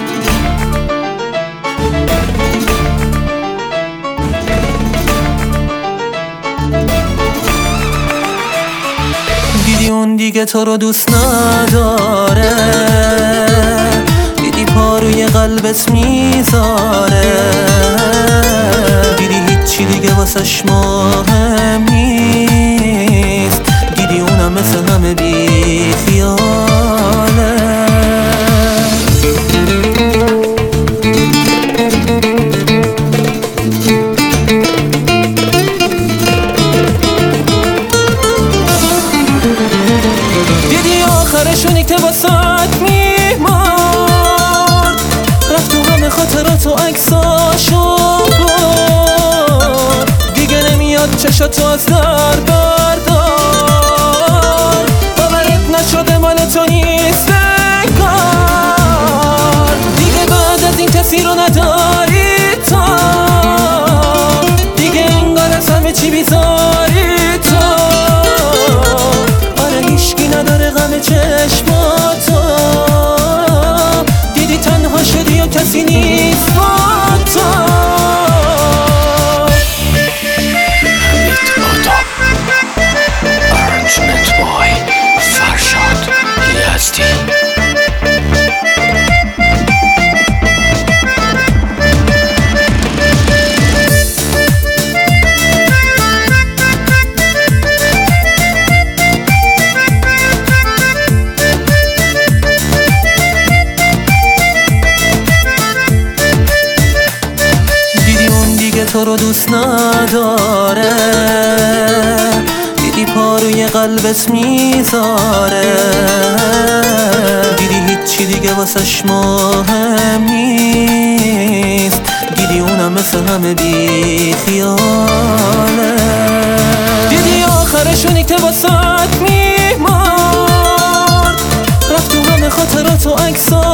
دیدی اون دیگه تو رو دوست نداره، دیدی پا روی قلبت میذاره، دیدی هیچی دیگه واسش مهم نیست، دیدی اونم مثل همه بی خیاله. آخرشونی که واسات میمرد، رفت تو همه خاطرات و عکساشو برد، دیگه نمیاد چشاتو از در بردار، باورت نشده مال تو نیست انگار، دیگه بعد از این کسی رو نداری تا، دیگه انگار از همه چی بیزاری تو، آره هیشکی نداره غم چشماتو، دیدی تنها شدی و کسی نیست با تو. حمید آدم Arrangement by فرشاد یزدی. تو رو دوست نداره، دیدی پا روی قلبت میذاره، دیدی هیچی دیگه واسش مهم نیست، دیدی اونم مثل همه بی خیاله، دیدی آخرشونی که واسات میمرد، رفت تو همه خاطرات و عکسات